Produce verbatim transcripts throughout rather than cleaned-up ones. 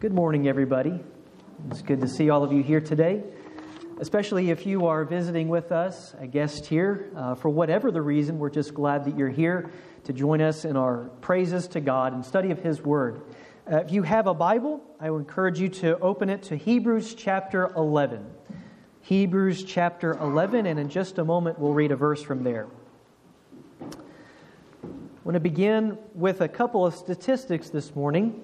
Good morning, everybody. It's good to see all of you here today, especially if you are visiting with us, a guest here. Uh, for whatever the reason, we're just glad that you're here to join us in our praises to God and study of His Word. Uh, if you have a Bible, I would encourage you to open it to Hebrews chapter eleven. Hebrews chapter eleven, and in just a moment we'll read a verse from there. I want to begin with a couple of statistics this morning.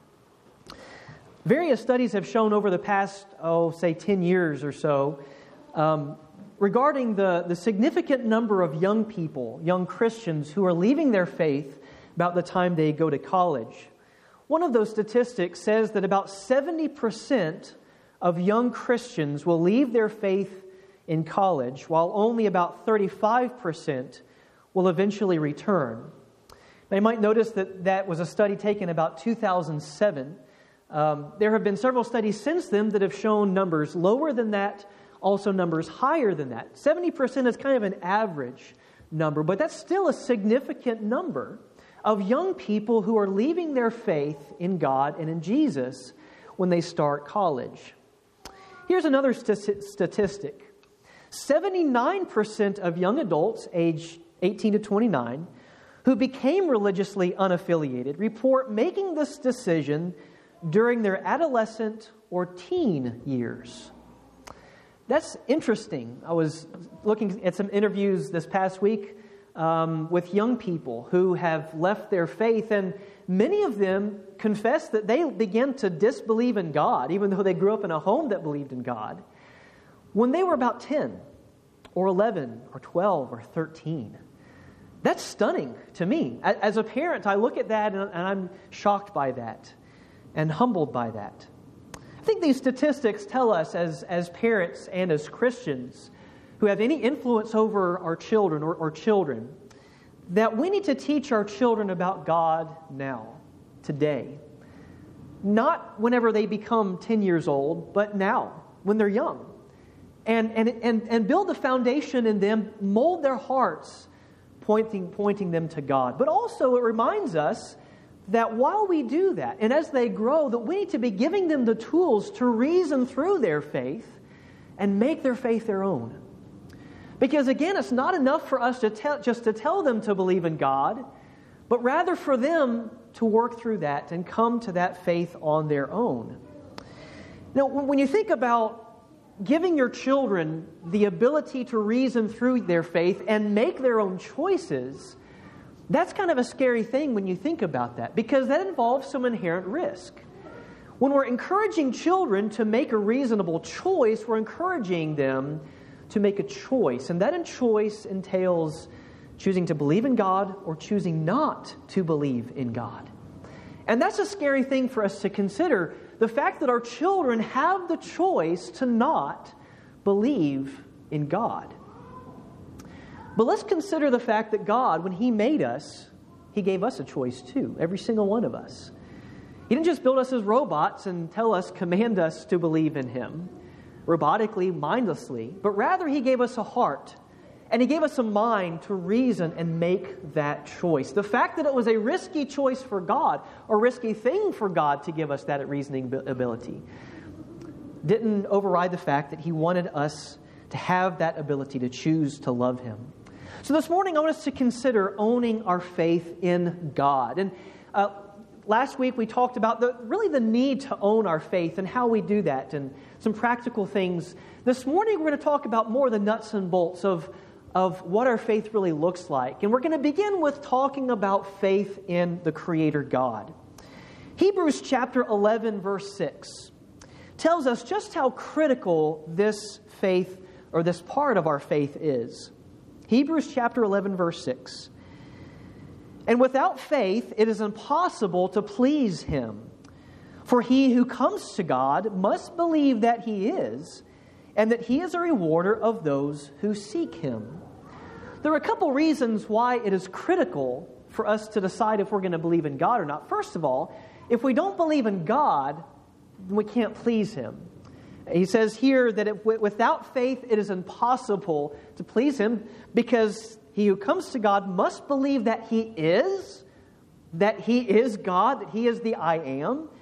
Various studies have shown over the past, oh, say ten years or so, um, regarding the, the significant number of young people, young Christians, who are leaving their faith about the time they go to college. One of those statistics says that about seventy percent of young Christians will leave their faith in college, while only about thirty-five percent will eventually return. Now, you might notice that that was a study taken about two thousand seven. Um, there have been several studies since then that have shown numbers lower than that, also numbers higher than that. seventy percent is kind of an average number, but that's still a significant number of young people who are leaving their faith in God and in Jesus when they start college. Here's another st- statistic. seventy-nine percent of young adults aged eighteen to twenty-nine who became religiously unaffiliated report making this decision during their adolescent or teen years. That's interesting. I was looking at some interviews this past week um, with young people who have left their faith, and many of them confess that they began to disbelieve in God, even though they grew up in a home that believed in God, when they were about ten or eleven or twelve or thirteen. That's stunning to me. As a parent, I look at that and I'm shocked by that and humbled by that. I think these statistics tell us as, as parents and as Christians who have any influence over our children or, or children that we need to teach our children about God now, today. Not whenever they become ten years old, but now, when they're young. And, and, and, and build a foundation in them, mold their hearts, pointing, pointing them to God. But also it reminds us that while we do that, and as they grow, that we need to be giving them the tools to reason through their faith and make their faith their own. Because again, it's not enough for us to tell, just to tell them to believe in God, but rather for them to work through that and come to that faith on their own. Now, when you think about giving your children the ability to reason through their faith and make their own choices, that's kind of a scary thing when you think about that, because that involves some inherent risk. When we're encouraging children to make a reasonable choice, we're encouraging them to make a choice. And that choice entails choosing to believe in God or choosing not to believe in God. And that's a scary thing for us to consider, the fact that our children have the choice to not believe in God. But let's consider the fact that God, when He made us, He gave us a choice too, every single one of us. He didn't just build us as robots and tell us, command us to believe in Him, robotically, mindlessly, but rather He gave us a heart, and He gave us a mind to reason and make that choice. The fact that it was a risky choice for God, a risky thing for God to give us that reasoning ability, didn't override the fact that He wanted us to have that ability to choose to love Him. So this morning I want us to consider owning our faith in God. And uh, last week we talked about the really the need to own our faith and how we do that and some practical things. This morning we're going to talk about more the nuts and bolts of, of what our faith really looks like. And we're going to begin with talking about faith in the Creator God. Hebrews chapter eleven verse six tells us just how critical this faith or this part of our faith is. Hebrews chapter eleven verse six. And without faith it is impossible to please Him. For he who comes to God must believe that He is, and that He is a rewarder of those who seek Him. There are a couple reasons why it is critical for us to decide if we're going to believe in God or not. First of all, if we don't believe in God, then we can't please Him. He says here that it, without faith it is impossible to please Him, because he who comes to God must believe that He is, that He is God, that He is the I Am,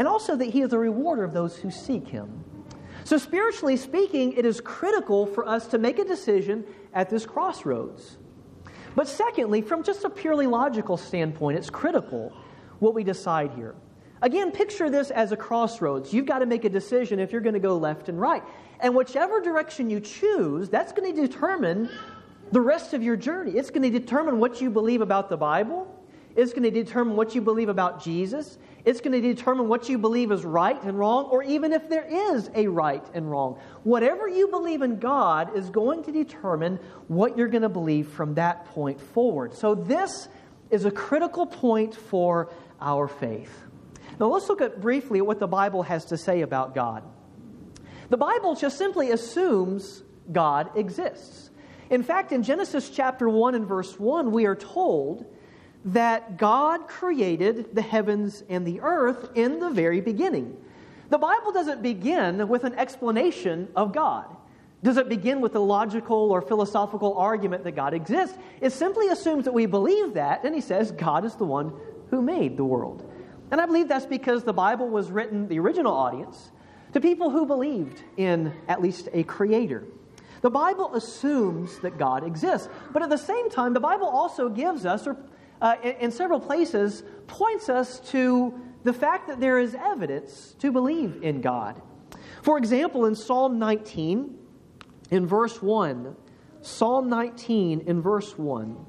and also that He is a rewarder of those who seek Him. So spiritually speaking, it is critical for us to make a decision at this crossroads. But secondly, from just a purely logical standpoint, it's critical what we decide here. Again, picture this as a crossroads. You've got to make a decision if you're going to go left and right. And whichever direction you choose, that's going to determine the rest of your journey. It's going to determine what you believe about the Bible. It's going to determine what you believe about Jesus. It's going to determine what you believe is right and wrong, or even if there is a right and wrong. Whatever you believe in God is going to determine what you're going to believe from that point forward. So this is a critical point for our faith. Now let's look at briefly at what the Bible has to say about God. The Bible just simply assumes God exists. In fact, in Genesis chapter one and verse one, we are told that God created the heavens and the earth in the very beginning. The Bible doesn't begin with an explanation of God. Does it begin with a logical or philosophical argument that God exists? It simply assumes that we believe that, and He says God is the one who made the world. And I believe that's because the Bible was written, the original audience, to people who believed in at least a creator. The Bible assumes that God exists, but at the same time, the Bible also gives us, or uh, in, in several places, points us to the fact that there is evidence to believe in God. For example, in Psalm nineteen, in verse one, Psalm nineteen, in verse one,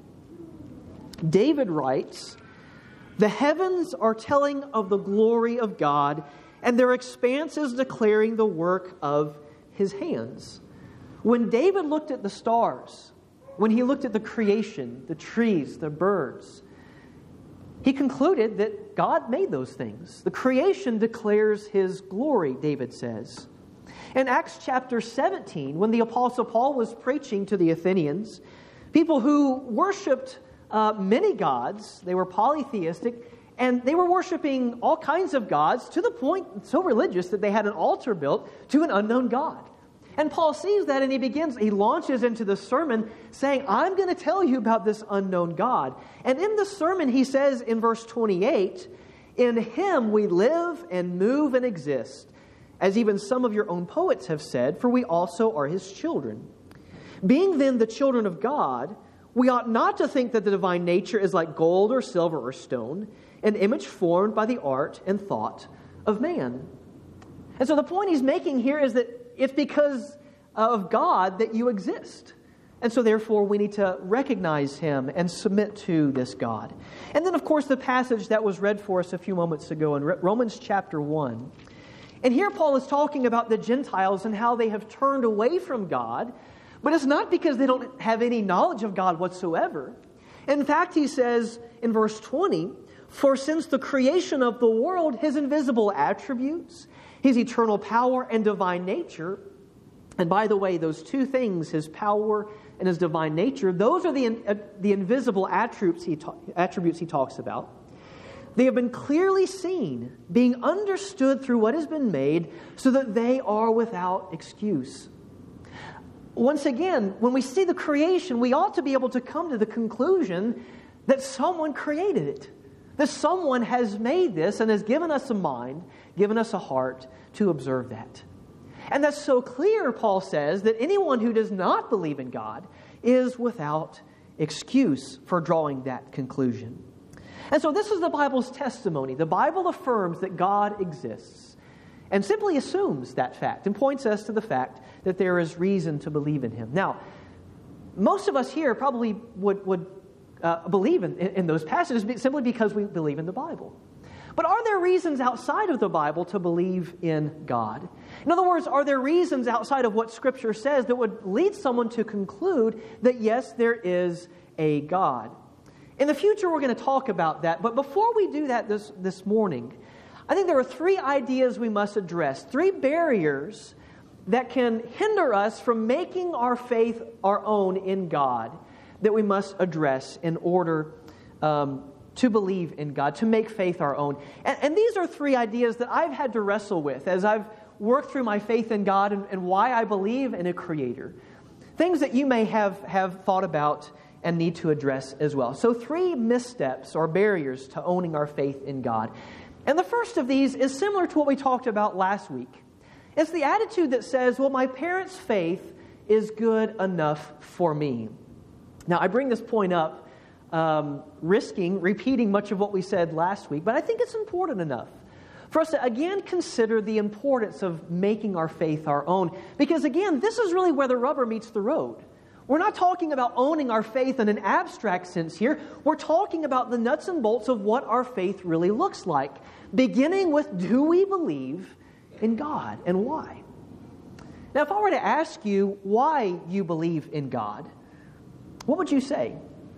David writes, "The heavens are telling of the glory of God, and their expanse is declaring the work of His hands." When David looked at the stars, when he looked at the creation, the trees, the birds, he concluded that God made those things. The creation declares His glory, David says. In Acts chapter seventeen, when the Apostle Paul was preaching to the Athenians, people who worshipped uh, many gods, they were polytheistic, and they were worshiping all kinds of gods to the point so religious that they had an altar built to an unknown God. And Paul sees that and he begins, he launches into the sermon saying, I'm going to tell you about this unknown God. And in the sermon he says in verse twenty-eight, "In Him we live and move and exist, as even some of your own poets have said, for we also are His children. Being then the children of God, we ought not to think that the divine nature is like gold or silver or stone, an image formed by the art and thought of man." And so the point he's making here is that it's because of God that you exist. And so therefore we need to recognize Him and submit to this God. And then of course the passage that was read for us a few moments ago in Romans chapter one. And here Paul is talking about the Gentiles and how they have turned away from God. But it's not because they don't have any knowledge of God whatsoever. In fact, he says in verse twenty, "For since the creation of the world, His invisible attributes, His eternal power and divine nature," and by the way, those two things, His power and His divine nature, those are the, uh, the invisible attributes he, ta- attributes he talks about. "They have been clearly seen, being understood through what has been made, so that they are without excuse." Once again, when we see the creation, we ought to be able to come to the conclusion that someone created it. That someone has made this and has given us a mind, given us a heart to observe that. And that's so clear, Paul says, that anyone who does not believe in God is without excuse for drawing that conclusion. And so this is the Bible's testimony. The Bible affirms that God exists and simply assumes that fact and points us to the fact that there is reason to believe in Him. Now, most of us here probably would, would uh, believe in, in those passages simply because we believe in the Bible. But are there reasons outside of the Bible to believe in God? In other words, are there reasons outside of what Scripture says that would lead someone to conclude that yes, there is a God? In the future, we're going to talk about that. But before we do that this, this morning, I think there are three ideas we must address, three barriers that can hinder us from making our faith our own in God that we must address in order um, to believe in God, to make faith our own. And, and these are three ideas that I've had to wrestle with as I've worked through my faith in God and, and why I believe in a Creator. Things that you may have, have thought about and need to address as well. So three missteps or barriers to owning our faith in God. And the first of these is similar to what we talked about last week. It's the attitude that says, well, my parents' faith is good enough for me. Now, I bring this point up, um, risking repeating much of what we said last week, but I think it's important enough for us to again consider the importance of making our faith our own. Because again, this is really where the rubber meets the road. We're not talking about owning our faith in an abstract sense here. We're talking about the nuts and bolts of what our faith really looks like, beginning with, do we believe in God and why? Now, if I were to ask you why you believe in God, what would you say?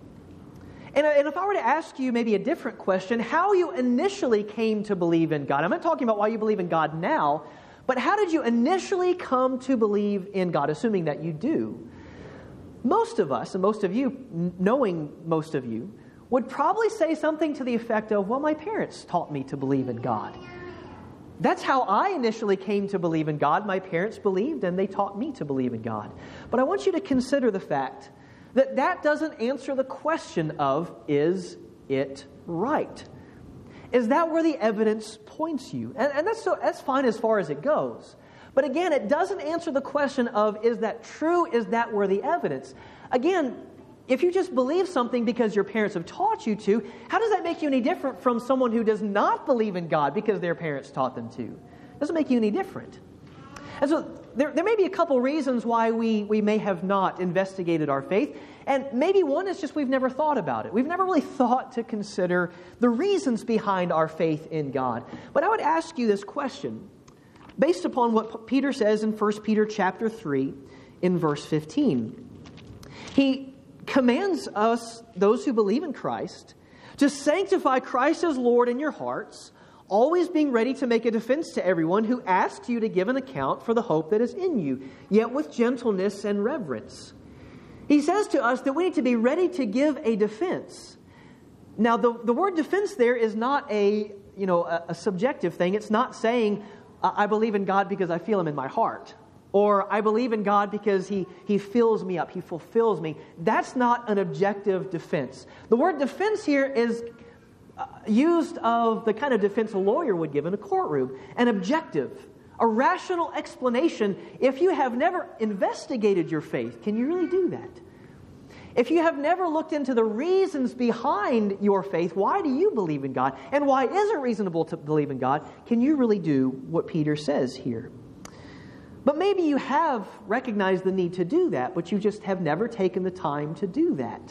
And, and if I were to ask you maybe a different question, how you initially came to believe in God. I'm not talking about why you believe in God now, but how did you initially come to believe in God, assuming that you do? Most of us, and most of you, knowing most of you, would probably say something to the effect of, well, my parents taught me to believe in God. That's how I initially came to believe in God. My parents believed, and they taught me to believe in God. But I want you to consider the fact that that doesn't answer the question of, is it right? Is that where the evidence points you? And, and that's, so, that's fine as far as it goes. But again, it doesn't answer the question of, is that true? Is that where the evidence? Again, if you just believe something because your parents have taught you to, how does that make you any different from someone who does not believe in God because their parents taught them to? It doesn't make you any different. And so there, there may be a couple reasons why we, we may have not investigated our faith. And maybe one is just we've never thought about it. We've never really thought to consider the reasons behind our faith in God. But I would ask you this question, based upon what Peter says in First Peter chapter three, in verse fifteen. He commands us, those who believe in Christ, to sanctify Christ as Lord in your hearts, always being ready to make a defense to everyone who asks you to give an account for the hope that is in you, yet with gentleness and reverence. He says to us that we need to be ready to give a defense. Now, the, the word defense there is not a, you know, a, a subjective thing. It's not saying, I believe in God because I feel Him in my heart. Or I believe in God because He, he fills me up, He fulfills me. That's not an objective defense. The word defense here is uh, used of the kind of defense a lawyer would give in a courtroom. An objective, a rational explanation. If you have never investigated your faith, can you really do that? If you have never looked into the reasons behind your faith, why do you believe in God? And why is it reasonable to believe in God? Can you really do what Peter says here? But maybe you have recognized the need to do that, but you just have never taken the time to do that.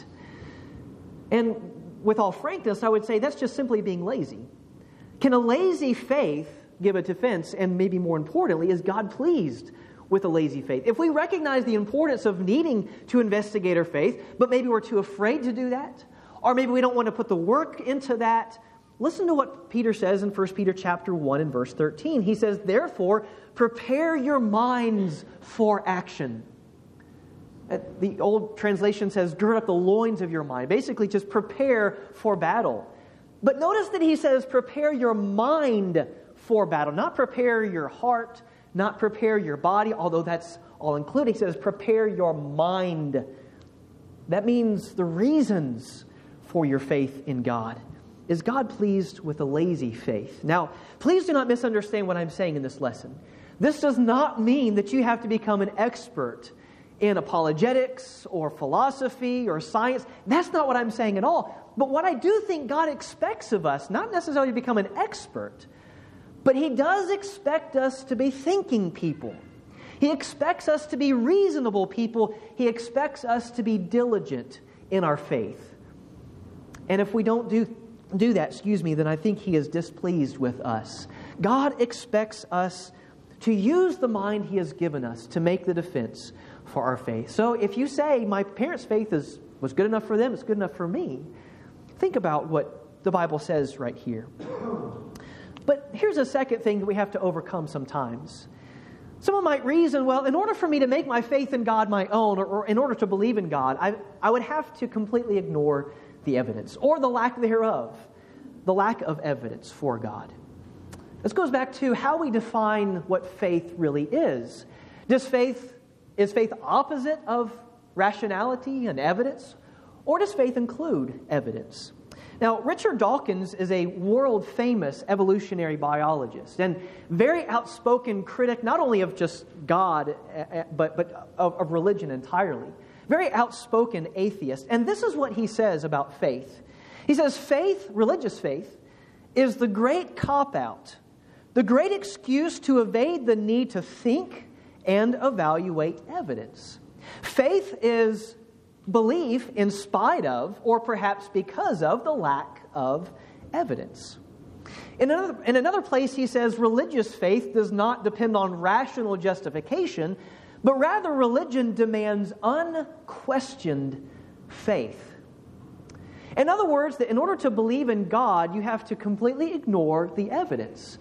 And with all frankness, I would say that's just simply being lazy. Can a lazy faith give a defense? And maybe more importantly, is God pleased with a lazy faith? If we recognize the importance of needing to investigate our faith, but maybe we're too afraid to do that, or maybe we don't want to put the work into that, listen to what Peter says in First Peter chapter one and verse thirteen. He says, therefore, prepare your minds for action. The old translation says, gird up the loins of your mind. Basically, just prepare for battle. But notice that he says, prepare your mind for battle. Not prepare your heart, not prepare your body, although that's all included. He says, prepare your mind. That means the reasons for your faith in God. Is God pleased with a lazy faith? Now, please do not misunderstand what I'm saying in this lesson. This does not mean that you have to become an expert in apologetics or philosophy or science. That's not what I'm saying at all. But what I do think God expects of us, not necessarily to become an expert, but He does expect us to be thinking people. He expects us to be reasonable people. He expects us to be diligent in our faith. And if we don't do do that, excuse me, then I think He is displeased with us. God expects us to use the mind He has given us to make the defense for our faith. So if you say, my parents' faith is was good enough for them, it's good enough for me, think about what the Bible says right here. But here's a second thing that we have to overcome sometimes. Someone might reason, well, in order for me to make my faith in God my own, or, or in order to believe in God, I, I would have to completely ignore the evidence, or the lack thereof, the lack of evidence for God. This goes back to how we define what faith really is. Does faith, is faith opposite of rationality and evidence, or does faith include evidence? Now, Richard Dawkins is a world-famous evolutionary biologist and very outspoken critic, not only of just God, but, but of, of religion entirely. Very outspoken atheist. And this is what he says about faith. He says, faith, religious faith, is the great cop-out, the great excuse to evade the need to think and evaluate evidence. Faith is belief in spite of, or perhaps because of, the lack of evidence. In another, in another place, he says, religious faith does not depend on rational justification, but rather religion demands unquestioned faith. In other words, that in order to believe in God, you have to completely ignore the evidence.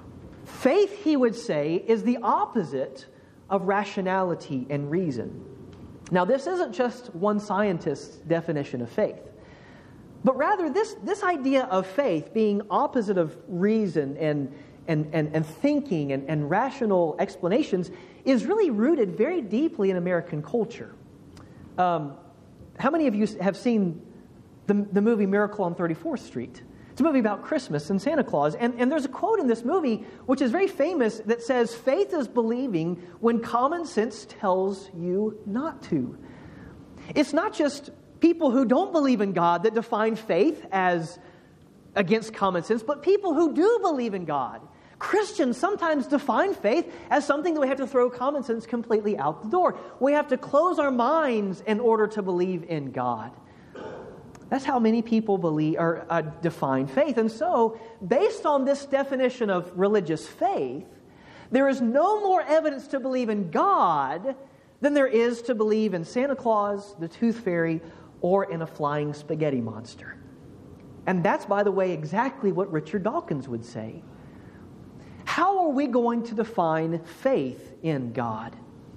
Faith, he would say, is the opposite of rationality and reason. Now, this isn't just one scientist's definition of faith, but rather this, this idea of faith being opposite of reason and, and, and, and thinking and, and rational explanations is really rooted very deeply in American culture. Um, how many of you have seen the, the movie Miracle on thirty-fourth Street? It's a movie about Christmas and Santa Claus. And, and there's a quote in this movie which is very famous that says, faith is believing when common sense tells you not to. It's not just people who don't believe in God that define faith as against common sense, but people who do believe in God. Christians sometimes define faith as something that we have to throw common sense completely out the door. We have to close our minds in order to believe in God. That's how many people believe or uh, define faith. And so, based on this definition of religious faith, there is no more evidence to believe in God than there is to believe in Santa Claus, the Tooth Fairy, or in a flying spaghetti monster. And that's, by the way, exactly what Richard Dawkins would say. How are we going to define faith in God?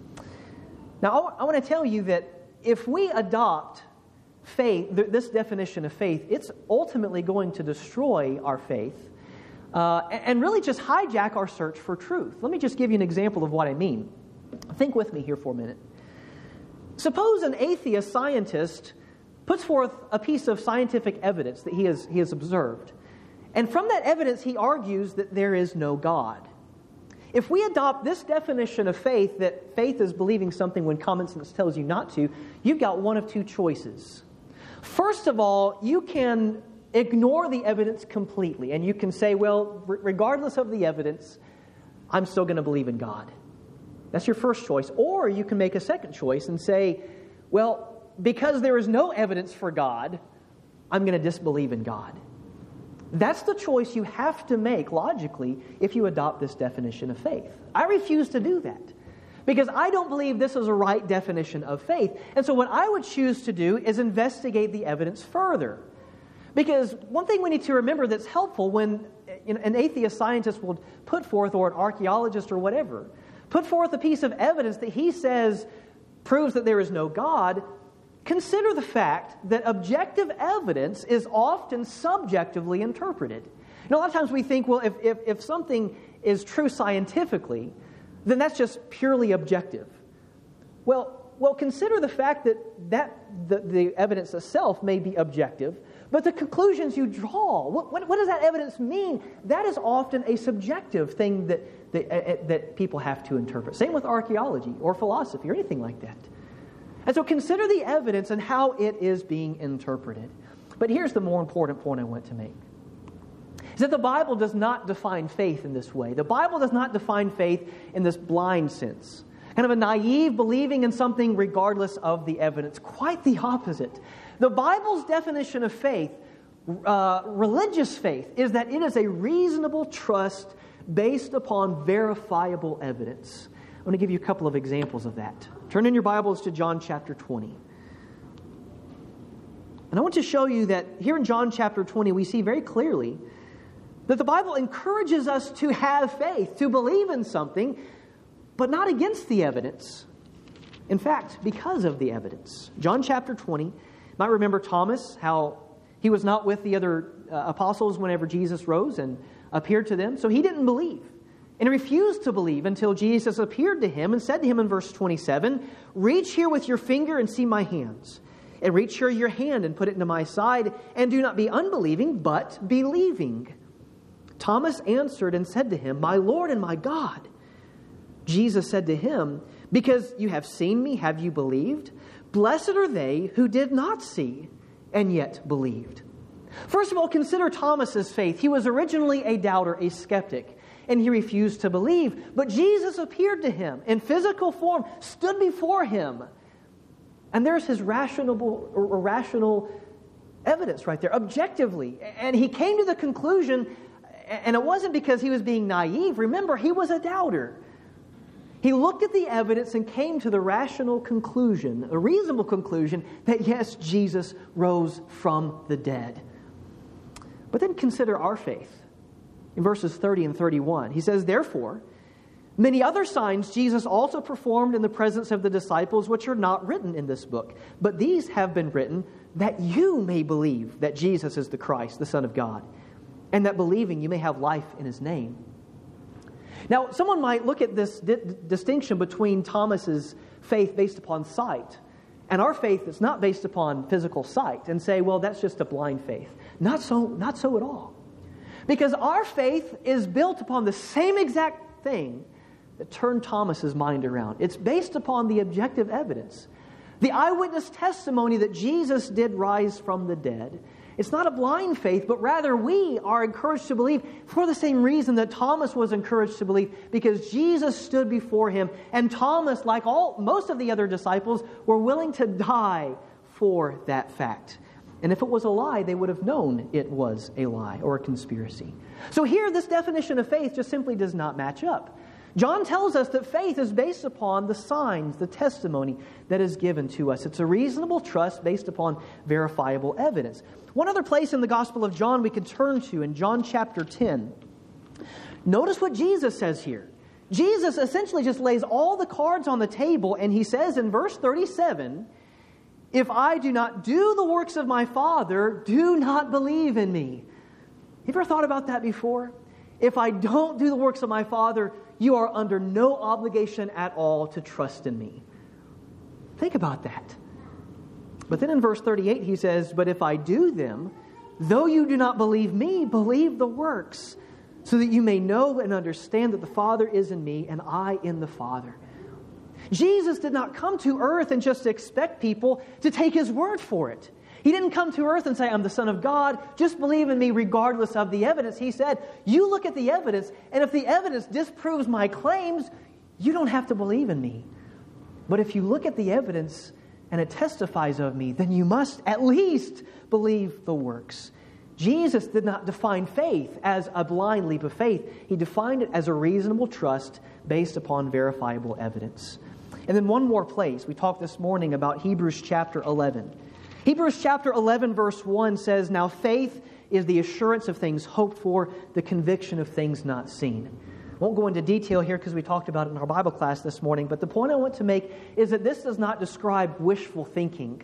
Now, I want to tell you that if we adopt faith, this definition of faith, it's ultimately going to destroy our faith uh, and really just hijack our search for truth. Let me just give you an example of what I mean. Think with me here for a minute. Suppose an atheist scientist puts forth a piece of scientific evidence that he has, he has observed. And from that evidence, he argues that there is no God. If we adopt this definition of faith, that faith is believing something when common sense tells you not to, you've got one of two choices. First of all, you can ignore the evidence completely, and you can say, well, regardless of the evidence, I'm still going to believe in God. That's your first choice. Or you can make a second choice and say, well, because there is no evidence for God, I'm going to disbelieve in God. That's the choice you have to make logically if you adopt this definition of faith. I refuse to do that because I don't believe this is a right definition of faith. And so what I would choose to do is investigate the evidence further. Because one thing we need to remember that's helpful when an atheist scientist will put forth, or an archaeologist or whatever, put forth a piece of evidence that he says proves that there is no God, consider the fact that objective evidence is often subjectively interpreted. You know, a lot of times we think, well, if, if, if something is true scientifically, then that's just purely objective. Well, well, consider the fact that, that the, the evidence itself may be objective, but the conclusions you draw, what, what, what does that evidence mean? That is often a subjective thing that, that, uh, that people have to interpret. Same with archaeology or philosophy or anything like that. And so consider the evidence and how it is being interpreted. But here's the more important point I want to make. Is that the Bible does not define faith in this way. The Bible does not define faith in this blind sense. Kind of a naive believing in something regardless of the evidence. Quite the opposite. The Bible's definition of faith, uh, religious faith, is that it is a reasonable trust based upon verifiable evidence. I want to give you a couple of examples of that. Turn in your Bibles to John chapter twenty. And I want to show you that here in John chapter twenty, we see very clearly that the Bible encourages us to have faith, to believe in something, but not against the evidence. In fact, because of the evidence. John chapter twenty, you might remember Thomas, how he was not with the other uh, apostles whenever Jesus rose and appeared to them, so he didn't believe. And he refused to believe until Jesus appeared to him and said to him in verse twenty-seven, "Reach here with your finger and see my hands, And reach here your hand and put it into my side, and do not be unbelieving, but believing. Thomas answered and said to him, My Lord and my God. Jesus said to him, Because you have seen me, have you believed? Blessed are they who did not see, and yet believed. First of all, consider Thomas's faith. He was originally a doubter, a skeptic, and he refused to believe. But Jesus appeared to him in physical form, stood before him. And there's his rational, or rational evidence right there, objectively. And he came to the conclusion, and it wasn't because he was being naive. Remember, he was a doubter. He looked at the evidence and came to the rational conclusion, a reasonable conclusion, that yes, Jesus rose from the dead. But then consider our faith. In verses thirty and thirty-one, he says, Therefore, many other signs Jesus also performed in the presence of the disciples, which are not written in this book. But these have been written that you may believe that Jesus is the Christ, the Son of God, and that believing you may have life in His name. Now, someone might look at this di- distinction between Thomas's faith based upon sight and our faith that's not based upon physical sight and say, well, that's just a blind faith. Not so, not so at all. Because our faith is built upon the same exact thing that turned Thomas's mind around. It's based upon the objective evidence. The eyewitness testimony that Jesus did rise from the dead. It's not a blind faith, but rather we are encouraged to believe for the same reason that Thomas was encouraged to believe, because Jesus stood before him, and Thomas, like all most of the other disciples, were willing to die for that fact. And if it was a lie, they would have known it was a lie or a conspiracy. So here, this definition of faith just simply does not match up. John tells us that faith is based upon the signs, the testimony that is given to us. It's a reasonable trust based upon verifiable evidence. One other place in the Gospel of John we could turn to, in John chapter ten. Notice what Jesus says here. Jesus essentially just lays all the cards on the table, and he says in verse thirty-seven, If I do not do the works of my Father, do not believe in me. Have you ever thought about that before? If I don't do the works of my Father, you are under no obligation at all to trust in me. Think about that. But then in verse thirty-eight he says, But if I do them, though you do not believe me, believe the works, so that you may know and understand that the Father is in me and I in the Father. Jesus did not come to earth and just expect people to take His word for it. He didn't come to earth and say, I'm the Son of God, just believe in me regardless of the evidence. He said, you look at the evidence, and if the evidence disproves my claims, you don't have to believe in me. But if you look at the evidence and it testifies of me, then you must at least believe the works. Jesus did not define faith as a blind leap of faith. He defined it as a reasonable trust based upon verifiable evidence. And then one more place. We talked this morning about Hebrews chapter eleven. Hebrews chapter eleven verse one says, Now faith is the assurance of things hoped for, the conviction of things not seen. I won't go into detail here because we talked about it in our Bible class this morning, but the point I want to make is that this does not describe wishful thinking.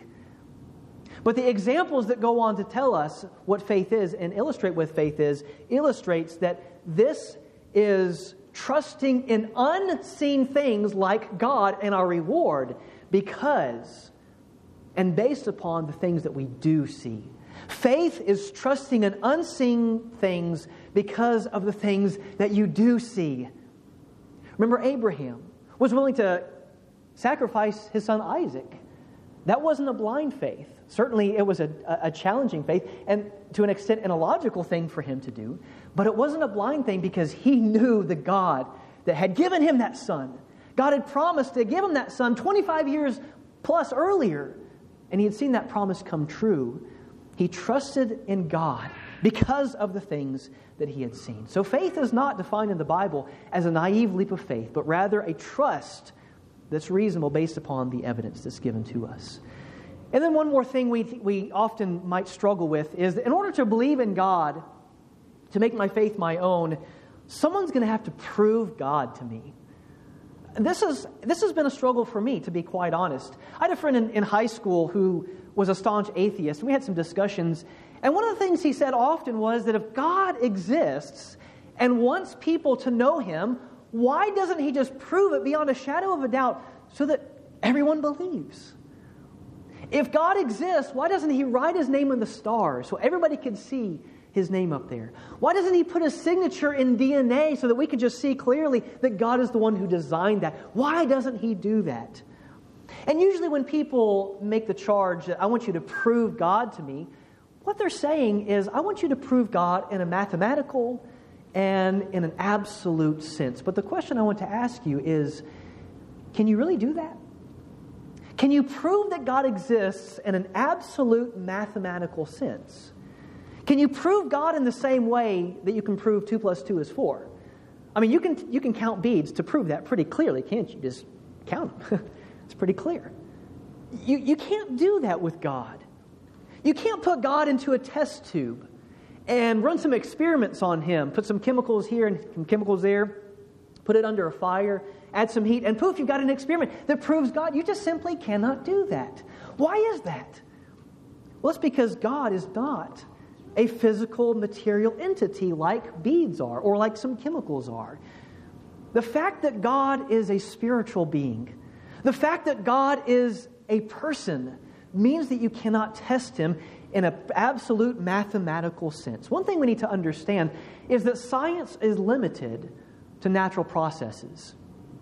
But the examples that go on to tell us what faith is and illustrate what faith is, illustrates that this is trusting in unseen things like God and our reward, because and based upon the things that we do see. Faith is trusting in unseen things because of the things that you do see. Remember, Abraham was willing to sacrifice his son Isaac. That wasn't a blind faith. Certainly it was a, a challenging faith, and to an extent an illogical thing for him to do. But it wasn't a blind thing because he knew the God that had given him that son. God had promised to give him that son twenty-five years plus earlier. And he had seen that promise come true. He trusted in God because of the things that he had seen. So faith is not defined in the Bible as a naive leap of faith, but rather a trust that's reasonable based upon the evidence that's given to us. And then one more thing we we often might struggle with is that in order to believe in God, to make my faith my own, someone's going to have to prove God to me. This is this has been a struggle for me, to be quite honest. I had a friend in, in high school who was a staunch atheist, and we had some discussions. And one of the things he said often was that if God exists and wants people to know Him, why doesn't He just prove it beyond a shadow of a doubt so that everyone believes? If God exists, why doesn't He write His name in the stars so everybody can see His name up there? Why doesn't He put His signature in D N A so that we can just see clearly that God is the one who designed that? Why doesn't He do that? And usually when people make the charge that I want you to prove God to me, what they're saying is, I want you to prove God in a mathematical and in an absolute sense. But the question I want to ask you is, can you really do that? Can you prove that God exists in an absolute mathematical sense? Can you prove God in the same way that you can prove two plus two is four? I mean, you can you can count beads to prove that pretty clearly, can't you? Just count them. It's pretty clear. You, you can't do that with God. You can't put God into a test tube and run some experiments on Him, put some chemicals here and some chemicals there, put it under a fire, add some heat, and poof, you've got an experiment that proves God. You just simply cannot do that. Why is that? Well, it's because God is not a physical, material entity like beads are or like some chemicals are. The fact that God is a spiritual being, the fact that God is a person, means that you cannot test Him in an absolute mathematical sense. One thing we need to understand is that science is limited to natural processes.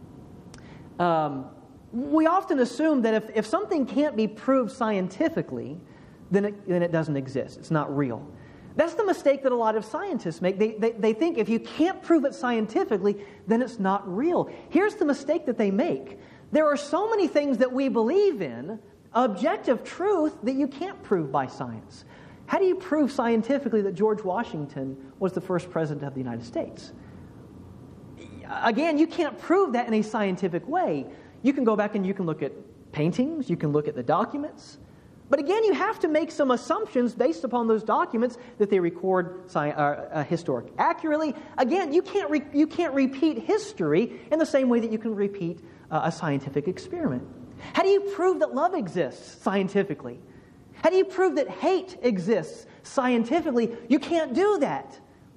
Um, we often assume that if, if something can't be proved scientifically, then it, then it doesn't exist. It's not real. That's the mistake that a lot of scientists make. They, they, they think if you can't prove it scientifically, then it's not real. Here's the mistake that they make. There are so many things that we believe in, objective truth, that you can't prove by science. How do you prove scientifically that George Washington was the first president of the United States? Again, you can't prove that in a scientific way. You can go back and you can look at paintings, you can look at the documents. But again, you have to make some assumptions based upon those documents that they record sci- uh, uh, historic accurately. Again, you can't re- you can't repeat history in the same way that you can repeat uh, a scientific experiment. How do you prove that love exists scientifically? How do you prove that hate exists scientifically? You can't do that.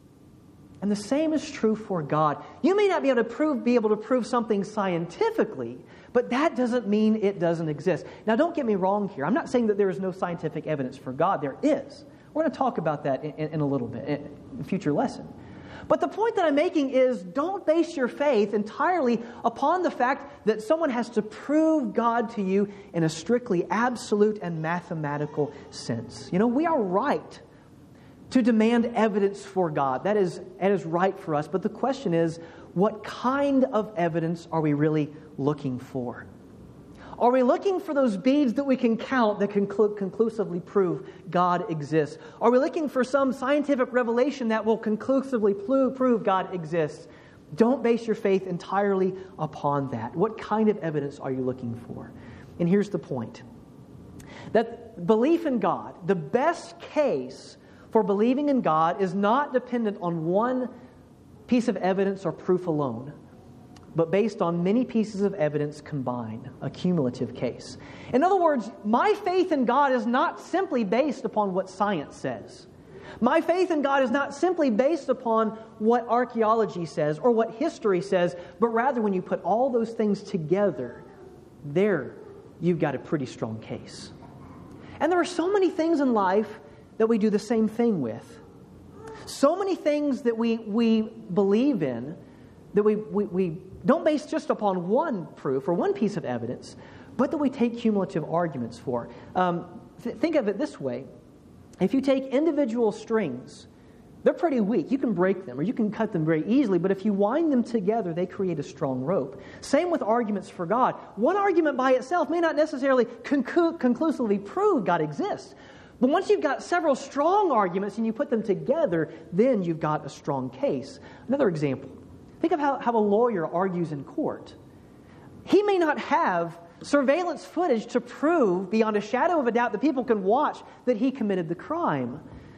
And the same is true for God. You may not be able to prove be able to prove something scientifically, but that doesn't mean it doesn't exist. Now, don't get me wrong here. I'm not saying that there is no scientific evidence for God. There is. We're going to talk about that in, in a little bit, in a future lesson. But the point that I'm making is, don't base your faith entirely upon the fact that someone has to prove God to you in a strictly absolute and mathematical sense. You know, we are right to demand evidence for God. That is, that is right for us. But the question is, what kind of evidence are we really looking for? Are we looking for those beads that we can count that can conclu- conclusively prove God exists? Are we looking for some scientific revelation that will conclusively pl- prove God exists? Don't base your faith entirely upon that. What kind of evidence are you looking for? And here's the point. That belief in God, the best case for believing in God, is not dependent on one piece of evidence or proof alone, but based on many pieces of evidence combined, a cumulative case. In other words, my faith in God is not simply based upon what science says. My faith in God is not simply based upon what archaeology says or what history says, but rather when you put all those things together, there you've got a pretty strong case. And there are so many things in life that we do the same thing with. So many things that we, we believe in that we, we, we don't base just upon one proof or one piece of evidence, but that we take cumulative arguments for. Um, th- think of it this way. If you take individual strings, they're pretty weak. You can break them or you can cut them very easily, but if you wind them together, they create a strong rope. Same with arguments for God. One argument by itself may not necessarily conclu- conclusively prove God exists, but once you've got several strong arguments and you put them together, then you've got a strong case. Another example. Think of how, how a lawyer argues in court. He may not have surveillance footage to prove beyond a shadow of a doubt that people can watch that he committed the crime.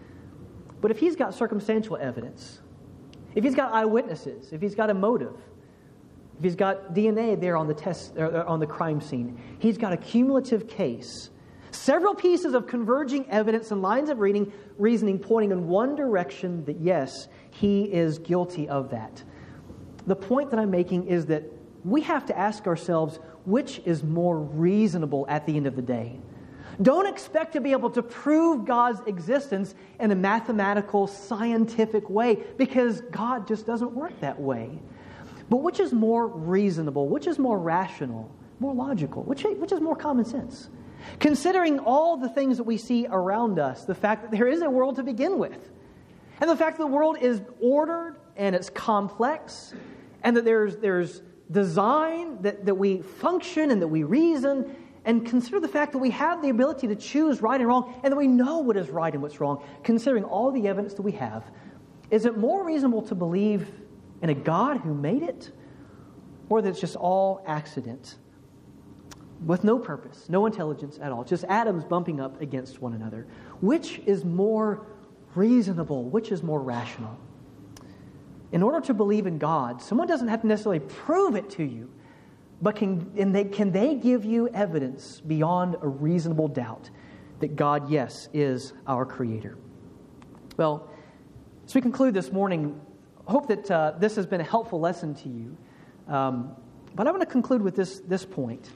But if he's got circumstantial evidence, if he's got eyewitnesses, if he's got a motive, if he's got D N A there on the test or on the crime scene, he's got a cumulative case. Several pieces of converging evidence and lines of reading, reasoning pointing in one direction that, yes, he is guilty of that. The point that I'm making is that we have to ask ourselves, which is more reasonable at the end of the day? Don't expect to be able to prove God's existence in a mathematical, scientific way, because God just doesn't work that way. But which is more reasonable? Which is more rational? More logical? Which, which is more common sense? Considering all the things that we see around us, the fact that there is a world to begin with, and the fact that the world is ordered and it's complex, and that there's, there's design, that, that we function and that we reason, and consider the fact that we have the ability to choose right and wrong, and that we know what is right and what's wrong, considering all the evidence that we have, is it more reasonable to believe in a God who made it, or that it's just all accident, with no purpose, no intelligence at all, just atoms bumping up against one another? Which is more reasonable? Which is more rational? In order to believe in God, someone doesn't have to necessarily prove it to you, but can, and they, can they give you evidence beyond a reasonable doubt that God, yes, is our Creator? Well, as we conclude this morning, I hope that uh, this has been a helpful lesson to you. Um, but I want to conclude with this, this point.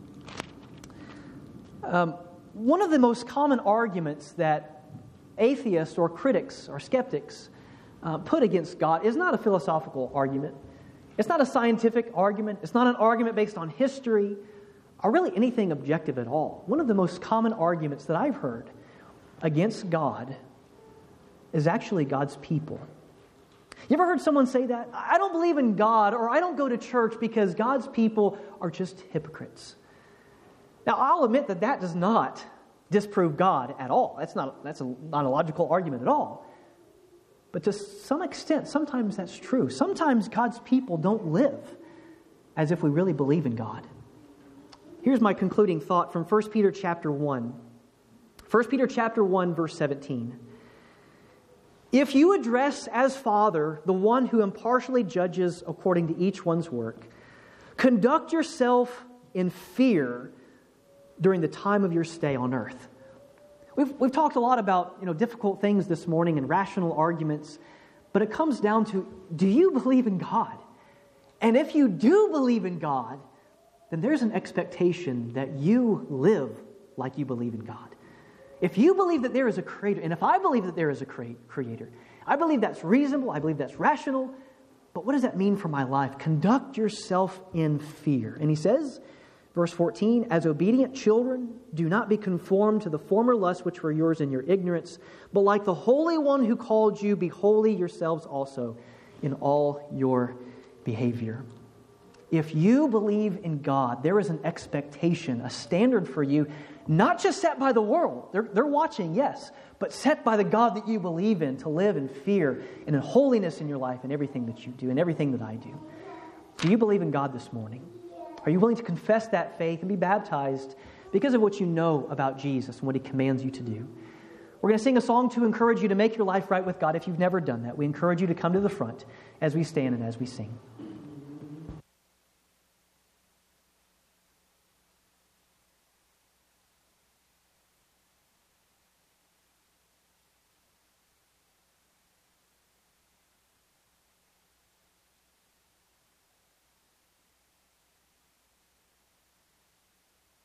Um, one of the most common arguments that atheists or critics or skeptics uh, put against God is not a philosophical argument. It's not a scientific argument. It's not an argument based on history or really anything objective at all. One of the most common arguments that I've heard against God is actually God's people. You ever heard someone say that? I don't believe in God, or I don't go to church because God's people are just hypocrites. Now, I'll admit that that does not disprove God at all. That's not, that's a, not a logical argument at all. But to some extent, sometimes that's true. Sometimes God's people don't live as if we really believe in God. Here's my concluding thought from First Peter chapter one. First Peter chapter one, verse seventeen. If you address as Father the one who impartially judges according to each one's work, conduct yourself in fear during the time of your stay on earth. We've, we've talked a lot about, you know, difficult things this morning and rational arguments, but it comes down to, do you believe in God? And if you do believe in God, then there's an expectation that you live like you believe in God. If you believe that there is a Creator, and if I believe that there is a Creator, I believe that's reasonable, I believe that's rational, but what does that mean for my life? Conduct yourself in fear. And he says, verse fourteen, as obedient children, do not be conformed to the former lusts which were yours in your ignorance, but like the Holy One who called you, be holy yourselves also in all your behavior. If you believe in God, there is an expectation, a standard for you, not just set by the world. They're, they're watching, yes, but set by the God that you believe in, to live in fear and in holiness in your life and everything that you do and everything that I do. Do you believe in God this morning? Are you willing to confess that faith and be baptized because of what you know about Jesus and what He commands you to do? We're going to sing a song to encourage you to make your life right with God if you've never done that. We encourage you to come to the front as we stand and as we sing.